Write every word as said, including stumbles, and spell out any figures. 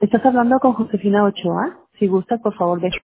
Estás hablando con Josefina Ochoa. Si gusta, por favor, deje